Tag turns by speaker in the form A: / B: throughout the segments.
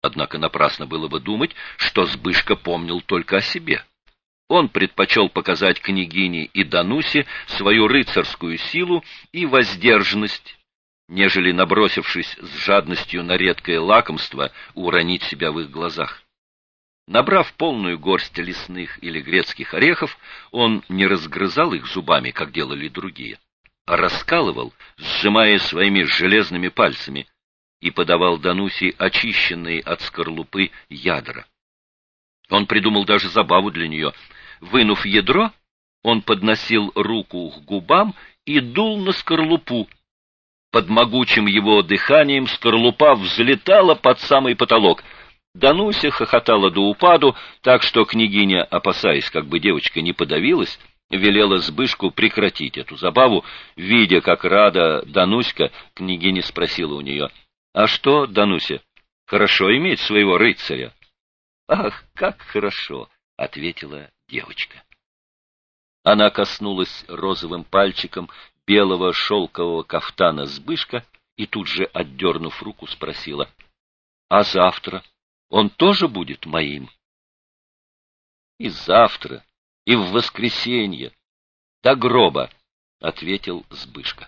A: Однако напрасно было бы думать, что Збышка помнил только о себе. Он предпочел показать княгине и Данусе свою рыцарскую силу и воздержанность, нежели, набросившись с жадностью на редкое лакомство, уронить себя в их глазах. Набрав полную горсть лесных или грецких орехов, он не разгрызал их зубами, как делали другие, а раскалывал, сжимая своими железными пальцами, и подавал Данусе очищенные от скорлупы ядра. Он придумал даже забаву для нее. Вынув ядро, он подносил руку к губам и дул на скорлупу. Под могучим его дыханием скорлупа взлетала под самый потолок. Дануся хохотала до упаду, так что княгиня, опасаясь, как бы девочка не подавилась, велела Збышку прекратить эту забаву. Видя, как рада Дануська, княгиня спросила у нее: «А что, Дануся, хорошо иметь своего рыцаря?» «Ах, как хорошо!» — ответила девочка. Она коснулась розовым пальчиком белого шелкового кафтана Збышка и тут же, отдернув руку, спросила: «А завтра он тоже будет моим?» «И завтра, и в воскресенье, до гроба», — ответил Збышка.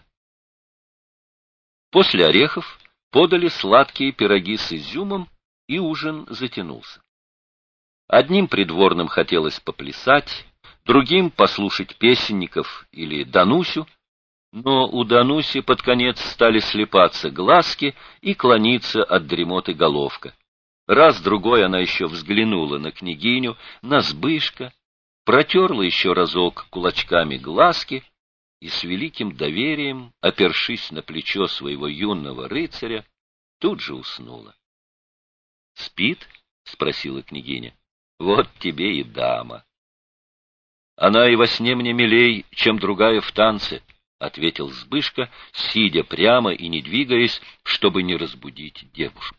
A: После орехов подали сладкие пироги с изюмом, и ужин затянулся. Одним придворным хотелось поплясать, другим послушать песенников или Данусю, но у Дануси под конец стали слепаться глазки и клониться от дремоты головка. Раз-другой она еще взглянула на княгиню, на Збышка, протерла еще разок кулачками глазки и с великим доверием, опершись на плечо своего юного рыцаря, тут же уснула. «Спит?» — спросила княгиня. «Вот тебе и дама». «Она и во сне мне милей, чем другая в танце», — ответил Збышка, сидя прямо и не двигаясь, чтобы не разбудить девушку.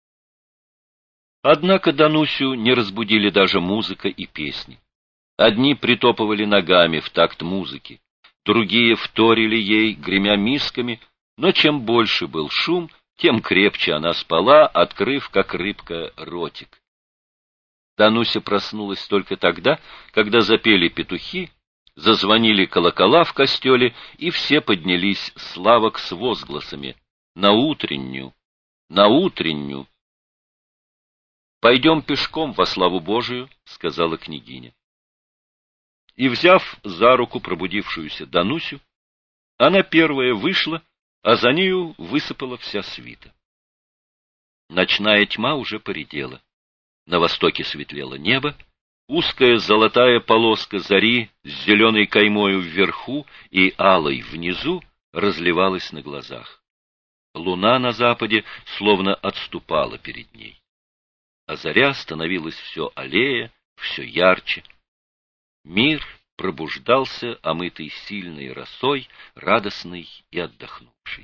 A: Однако Данусю не разбудили даже музыка и песни. Одни притопывали ногами в такт музыки, другие вторили ей, гремя мисками, но чем больше был шум, тем крепче она спала, открыв, как рыбка, ротик. Дануся проснулась только тогда, когда запели петухи, зазвонили колокола в костеле, и все поднялись с лавок с возгласами: «На утреннюю! На утреннюю!» «Пойдем пешком во славу Божию», — сказала княгиня. И, взяв за руку пробудившуюся Данусю, она первая вышла, а за нею высыпала вся свита. Ночная тьма уже поредела. На востоке светлело небо, узкая золотая полоска зари с зеленой каймою вверху и алой внизу разливалась на глазах. Луна на западе словно отступала перед ней. А заря становилась все аллее, все ярче. Мир пробуждался, омытый сильной росой, радостный и отдохнувший.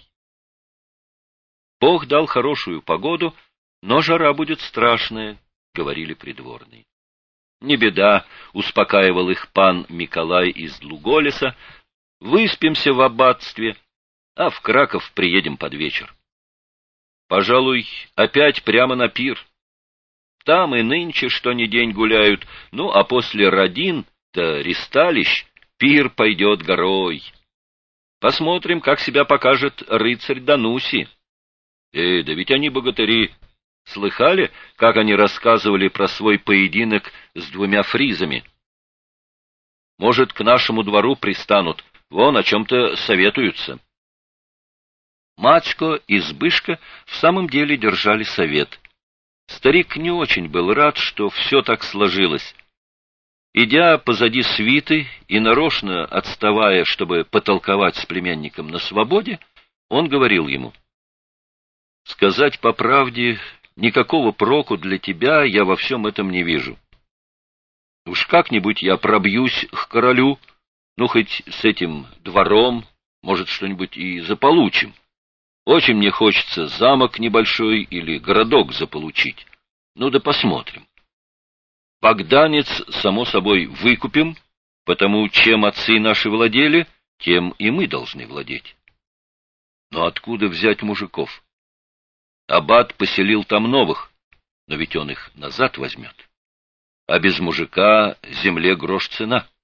A: Бог дал хорошую погоду, но жара будет страшная, — говорили придворные. Не беда, — успокаивал их пан Миколай из Длуголеса, — выспимся в аббатстве, а в Краков приедем под вечер. Пожалуй, опять прямо на пир. Там и нынче что ни день гуляют, ну а после родин-то ристалищ пир пойдет горой. Посмотрим, как себя покажет рыцарь Дануси. Да ведь они богатыри. Слыхали, как они рассказывали про свой поединок с 2 фризами? Может, к нашему двору пристанут, вон о чем-то советуются. Мачко и Збышка в самом деле держали совет. Старик не очень был рад, что все так сложилось. Идя позади свиты и нарочно отставая, чтобы потолковать с племянником на свободе, он говорил ему: «Сказать по правде, никакого проку для тебя я во всем этом не вижу. Уж как-нибудь я пробьюсь к королю, ну, хоть с этим двором, может, что-нибудь и заполучим. Очень мне хочется замок небольшой или городок заполучить. Ну да посмотрим. Богданец, само собой, выкупим, потому чем отцы наши владели, тем и мы должны владеть. Но откуда взять мужиков? Аббат поселил там новых. но ведь он их назад возьмет. А без мужика земле грош цена.